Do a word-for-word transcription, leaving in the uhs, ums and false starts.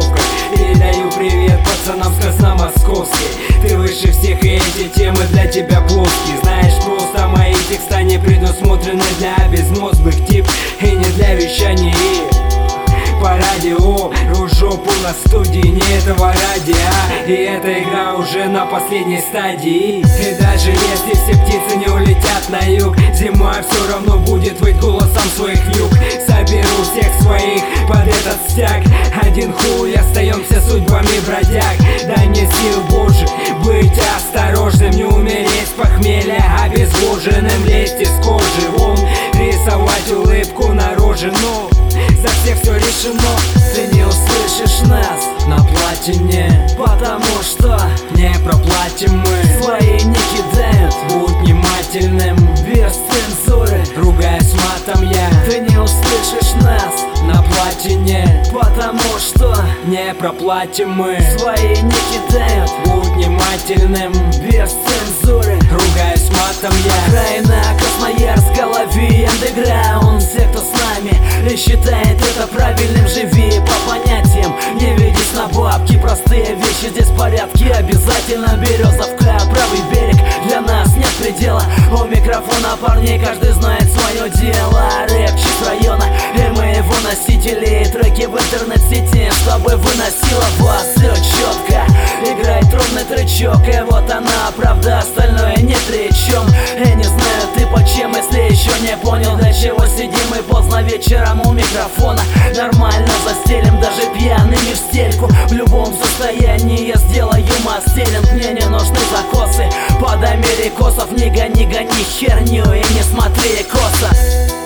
бровках. Передаю привет пацанам с Красномосковской. Ты выше всех, и эти темы для тебя плоские. Знаешь, просто мои текста не предусмотрены для безмозглых тип и не для вещания по радио. Ружопу на студии, не этого ради, а и эта игра уже на последней стадии. И даже если все птицы не улетят на юг, зима все равно будет выть голосом своих вьюг. Соберу всех своих под этот стяг. Один хуй, остаемся судьбами бродяг. Дай мне сил, Боже, быть осторожным, не умереть с похмелья, обезвоженным, лезть из кожи вон, рисовать улыбку на роже. Но за всех все решено. Ты не услышишь нас на платине, потому что не проплатим мы. Свои не кидают, будь внимательным, без цензуры, ругаясь матом я. Ты не услышишь нас на платине, потому что не проплатим мы. Свои не кидают, будь внимательным, без цензуры, ругаясь матом я. Украина, Красноярск, голови, андеграунд. Все, кто с нами и считает это правильным, живи по понятиям, не ведись на бабки. Простые вещи здесь в порядке, обязательно. Березовка, правый берег, для нас нет предела. У микрофона парней каждый знает свое дело. Рэп чист района, и мы его носители. Треки в интернет-сети, чтобы выносила вас все четко. Играет ровный тречок, и вот она правда, остальное нет при чем. И не знаю ты почем, если еще не понял, для чего сидим мы поздно вечером у микрофона. Нормально застелим, даже пьяными в стельку. В любом состоянии я сделаю мастеринг. Мне не нужны закосы под америкосов. Не гони, гони херню и не смотри косо.